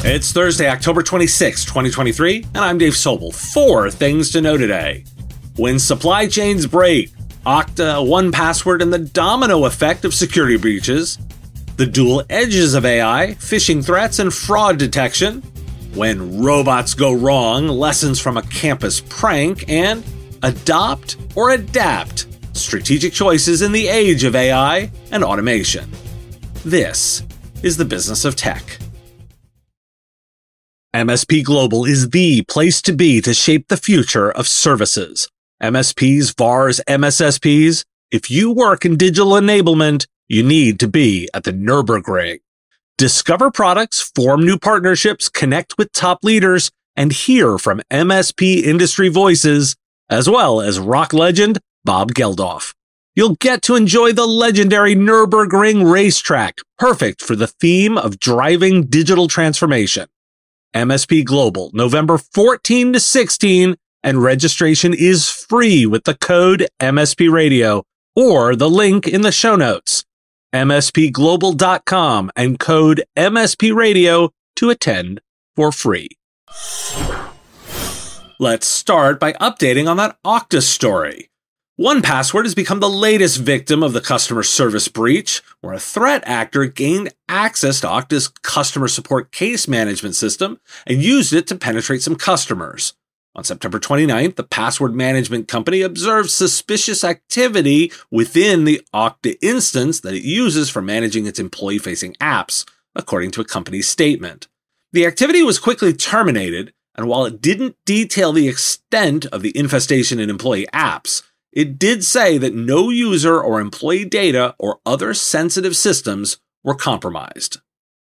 It's Thursday, October 26, 2023, and I'm Dave Sobel. 4 things to know today. When supply chains break, Okta, 1Password, and the domino effect of security breaches, the dual edges of AI, phishing threats, and fraud detection, when robots go wrong, lessons from a campus prank, and adopt or adapt, strategic choices in the age of AI and automation. This is the business of tech. MSP Global is the place to be to shape the future of services. MSPs, VARs, MSSPs, if you work in digital enablement, you need to be at the Nürburgring. Discover products, form new partnerships, connect with top leaders, and hear from MSP industry voices, as well as rock legend Bob Geldof. You'll get to enjoy the legendary Nürburgring racetrack, perfect for the theme of driving digital transformation. MSP Global, November 14 to 16, and registration is free with the code MSP Radio or the link in the show notes. MSPglobal.com and code MSP Radio to attend for free. Let's start by updating on that Okta story. 1Password has become the latest victim of the customer service breach, where a threat actor gained access to Okta's customer support case management system and used it to penetrate some customers. On September 29th, the password management company observed suspicious activity within the Okta instance that it uses for managing its employee-facing apps, according to a company's statement. The activity was quickly terminated, and while it didn't detail the extent of the infestation in employee apps, it did say that no user or employee data or other sensitive systems were compromised.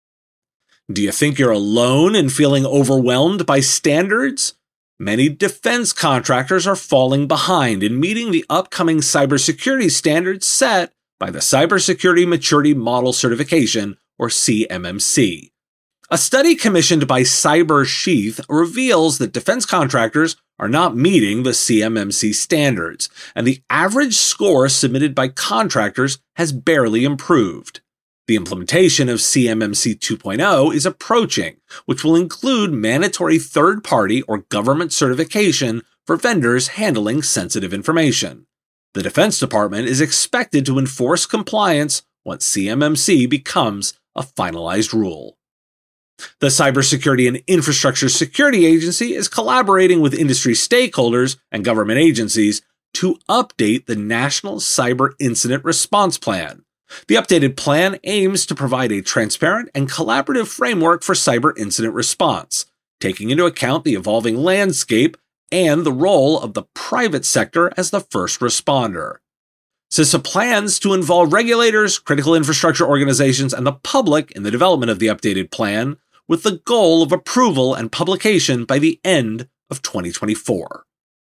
Do you think you're alone in feeling overwhelmed by standards? Many defense contractors are falling behind in meeting the upcoming cybersecurity standards set by the Cybersecurity Maturity Model Certification, or CMMC. A study commissioned by CyberSheath reveals that defense contractors are not meeting the CMMC standards, and the average score submitted by contractors has barely improved. The implementation of CMMC 2.0 is approaching, which will include mandatory third-party or government certification for vendors handling sensitive information. The Defense Department is expected to enforce compliance once CMMC becomes a finalized rule. The Cybersecurity and Infrastructure Security Agency is collaborating with industry stakeholders and government agencies to update the National Cyber Incident Response Plan. The updated plan aims to provide a transparent and collaborative framework for cyber incident response, taking into account the evolving landscape and the role of the private sector as the first responder. CISA plans to involve regulators, critical infrastructure organizations, and the public in the development of the updated plan, with the goal of approval and publication by the end of 2024.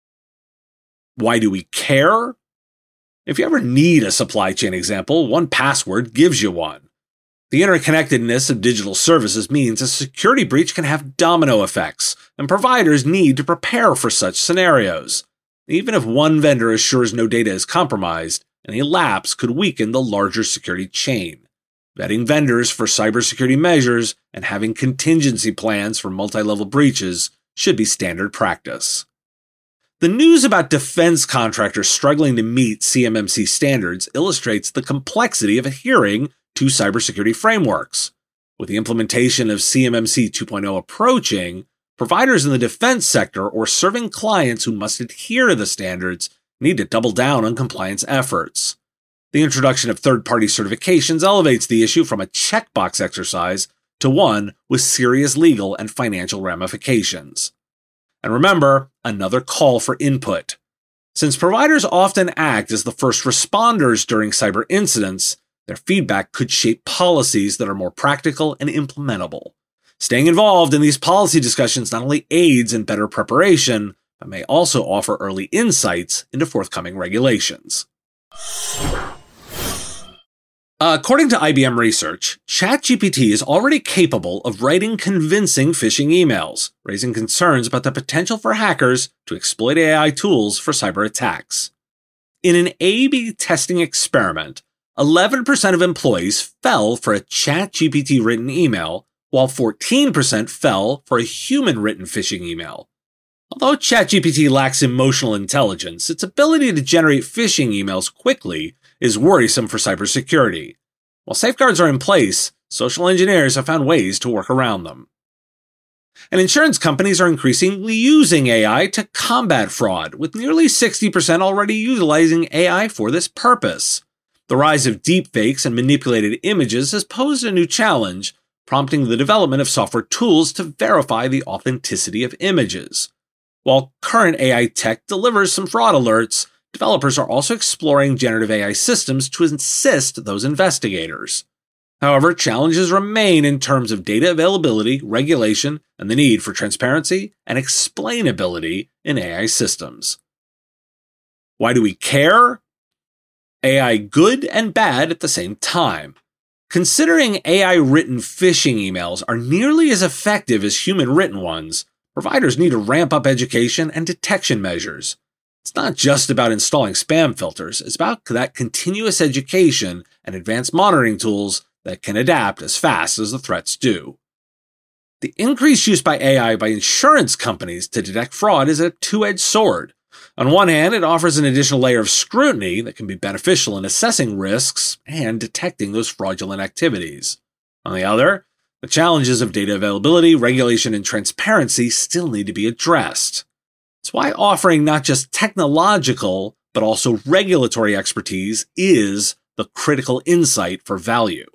Why do we care? If you ever need a supply chain example, 1Password gives you one. The interconnectedness of digital services means a security breach can have domino effects, and providers need to prepare for such scenarios. Even if one vendor assures no data is compromised, any lapse could weaken the larger security chain. Vetting vendors for cybersecurity measures and having contingency plans for multi-level breaches should be standard practice. The news about defense contractors struggling to meet CMMC standards illustrates the complexity of adhering to cybersecurity frameworks. With the implementation of CMMC 2.0 approaching, providers in the defense sector or serving clients who must adhere to the standards need to double down on compliance efforts. The introduction of third-party certifications elevates the issue from a checkbox exercise to one with serious legal and financial ramifications. And remember, another call for input. Since providers often act as the first responders during cyber incidents, their feedback could shape policies that are more practical and implementable. Staying involved in these policy discussions not only aids in better preparation, but may also offer early insights into forthcoming regulations. According to IBM research, ChatGPT is already capable of writing convincing phishing emails, raising concerns about the potential for hackers to exploit AI tools for cyber attacks. In an A/B testing experiment, 11% of employees fell for a ChatGPT written email, while 14% fell for a human-written phishing email. Although ChatGPT lacks emotional intelligence, its ability to generate phishing emails quickly is worrisome for cybersecurity. While safeguards are in place, social engineers have found ways to work around them. And insurance companies are increasingly using AI to combat fraud, with nearly 60% already utilizing AI for this purpose. The rise of deepfakes and manipulated images has posed a new challenge, prompting the development of software tools to verify the authenticity of images. While current AI tech delivers some fraud alerts, developers are also exploring generative AI systems to assist those investigators. However, challenges remain in terms of data availability, regulation, and the need for transparency and explainability in AI systems. Why do we care? AI good and bad at the same time. Considering AI-written phishing emails are nearly as effective as human-written ones, providers need to ramp up education and detection measures. It's not just about installing spam filters, it's about that continuous education and advanced monitoring tools that can adapt as fast as the threats do. The increased use by AI by insurance companies to detect fraud is a two-edged sword. On one hand, it offers an additional layer of scrutiny that can be beneficial in assessing risks and detecting those fraudulent activities. On the other, the challenges of data availability, regulation, and transparency still need to be addressed. It's why offering not just technological, but also regulatory expertise is the critical insight for value.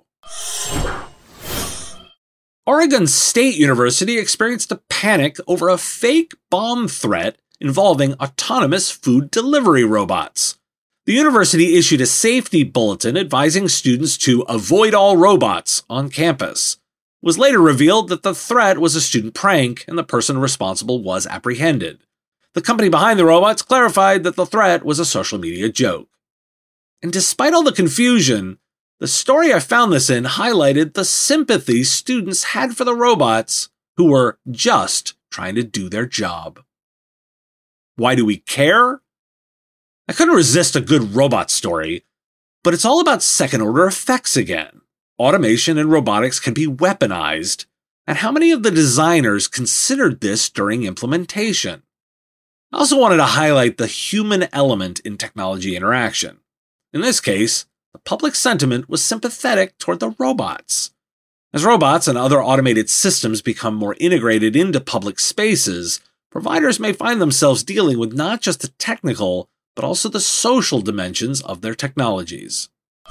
Oregon State University experienced a panic over a fake bomb threat involving autonomous food delivery robots. The university issued a safety bulletin advising students to avoid all robots on campus. It was later revealed that the threat was a student prank and the person responsible was apprehended. The company behind the robots clarified that the threat was a social media joke. And despite all the confusion, the story I found this in highlighted the sympathy students had for the robots who were just trying to do their job. Why do we care? I couldn't resist a good robot story, but it's all about second-order effects again. Automation and robotics can be weaponized, and how many of the designers considered this during implementation? I also wanted to highlight the human element in technology interaction. In this case, the public sentiment was sympathetic toward the robots. As robots and other automated systems become more integrated into public spaces, providers may find themselves dealing with not just the technical, but also the social dimensions of their technologies.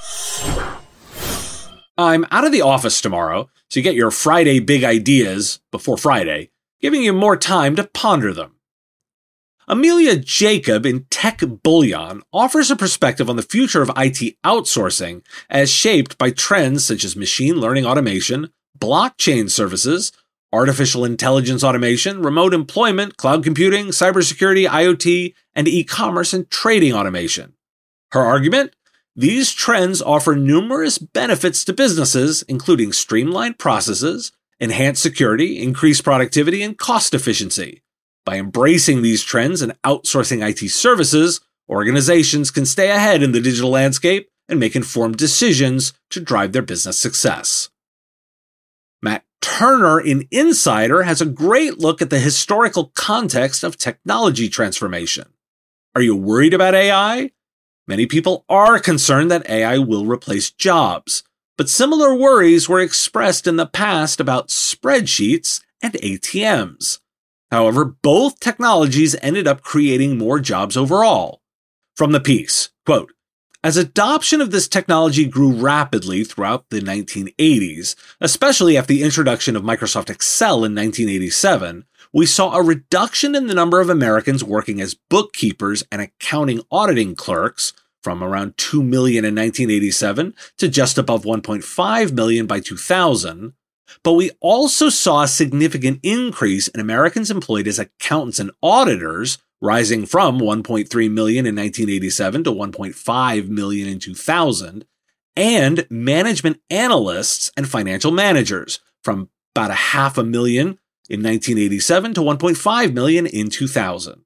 I'm out of the office tomorrow, so you get your Friday big ideas before Friday, giving you more time to ponder them. Amelia Jacob in Tech Bullion offers a perspective on the future of IT outsourcing as shaped by trends such as machine learning automation, blockchain services, artificial intelligence automation, remote employment, cloud computing, cybersecurity, IoT, and e-commerce and trading automation. Her argument? These trends offer numerous benefits to businesses, including streamlined processes, enhanced security, increased productivity, and cost efficiency. By embracing these trends and outsourcing IT services, organizations can stay ahead in the digital landscape and make informed decisions to drive their business success. Matt Turner in Insider has a great look at the historical context of technology transformation. Are you worried about AI? Many people are concerned that AI will replace jobs, but similar worries were expressed in the past about spreadsheets and ATMs. However, both technologies ended up creating more jobs overall. From the piece, quote, as adoption of this technology grew rapidly throughout the 1980s, especially after the introduction of Microsoft Excel in 1987, we saw a reduction in the number of Americans working as bookkeepers and accounting auditing clerks from around 2 million in 1987 to just above 1.5 million by 2000. But we also saw a significant increase in Americans employed as accountants and auditors, rising from 1.3 million in 1987 to 1.5 million in 2000, and management analysts and financial managers from about 500,000 in 1987 to 1.5 million in 2000.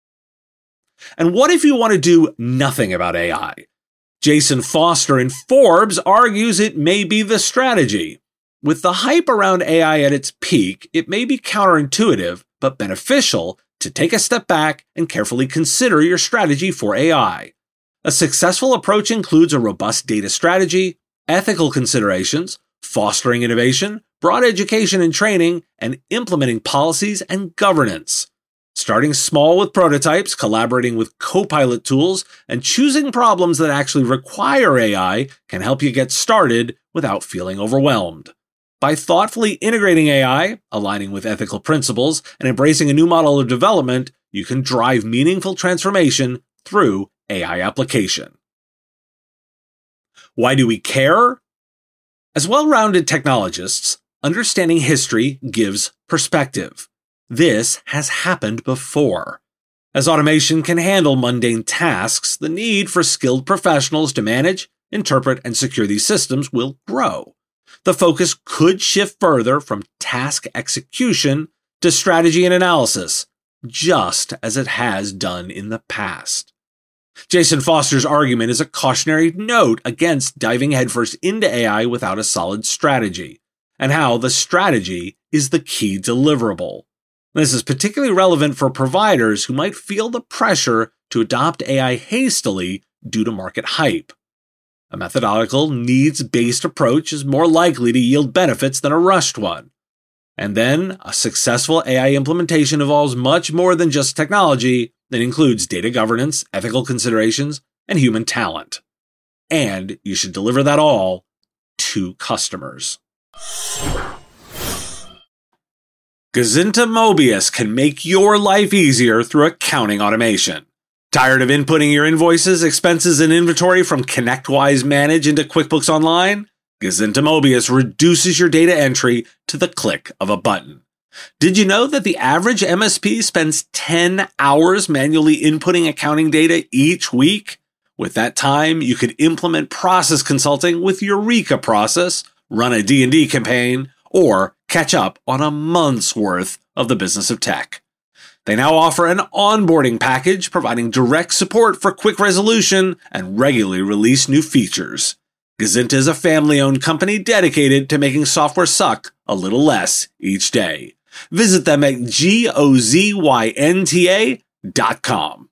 And what if you want to do nothing about AI? Jason Foster in Forbes argues it may be the strategy. With the hype around AI at its peak, it may be counterintuitive, but beneficial to take a step back and carefully consider your strategy for AI. A successful approach includes a robust data strategy, ethical considerations, fostering innovation, broad education and training, and implementing policies and governance. Starting small with prototypes, collaborating with co-pilot tools, and choosing problems that actually require AI can help you get started without feeling overwhelmed. By thoughtfully integrating AI, aligning with ethical principles, and embracing a new model of development, you can drive meaningful transformation through AI application. Why do we care? As well-rounded technologists, understanding history gives perspective. This has happened before. As automation can handle mundane tasks, the need for skilled professionals to manage, interpret, and secure these systems will grow. The focus could shift further from task execution to strategy and analysis, just as it has done in the past. Jason Foster's argument is a cautionary note against diving headfirst into AI without a solid strategy, and how the strategy is the key deliverable. This is particularly relevant for providers who might feel the pressure to adopt AI hastily due to market hype. A methodological, needs-based approach is more likely to yield benefits than a rushed one. And then, a successful AI implementation involves much more than just technology. It includes data governance, ethical considerations, and human talent. And you should deliver that all to customers. Gazinta Mobius can make your life easier through accounting automation. Tired of inputting your invoices, expenses, and inventory from ConnectWise Manage into QuickBooks Online? Gazinta Mobius reduces your data entry to the click of a button. Did you know that the average MSP spends 10 hours manually inputting accounting data each week? With that time, you could implement process consulting with Eureka Process, run a D&D campaign, or catch up on a month's worth of the business of tech. They now offer an onboarding package providing direct support for quick resolution and regularly release new features. Gazinta is a family-owned company dedicated to making software suck a little less each day. Visit them at gozynta.com.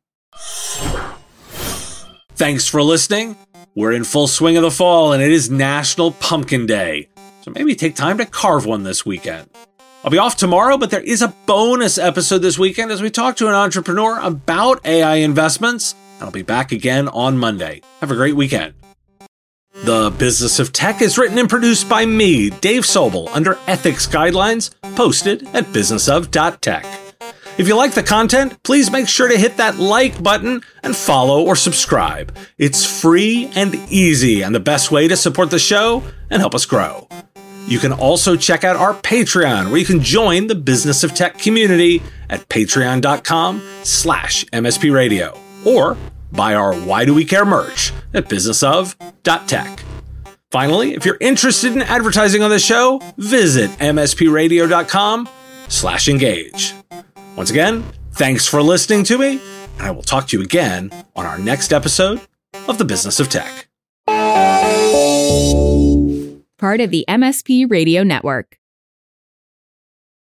Thanks for listening. We're in full swing of the fall and it is National Pumpkin Day. So maybe take time to carve one this weekend. I'll be off tomorrow, but there is a bonus episode this weekend as we talk to an entrepreneur about AI investments. And I'll be back again on Monday. Have a great weekend. The Business of Tech is written and produced by me, Dave Sobel, under ethics guidelines posted at businessof.tech. If you like the content, please make sure to hit that like button and follow or subscribe. It's free and easy and the best way to support the show and help us grow. You can also check out our Patreon, where you can join the Business of Tech community at patreon.com/MSP Radio, or buy our Why Do We Care merch at businessof.tech. Finally, if you're interested in advertising on the show, visit mspradio.com/engage. Once again, thanks for listening to me, and I will talk to you again on our next episode of The Business of Tech. Part of the MSP Radio Network.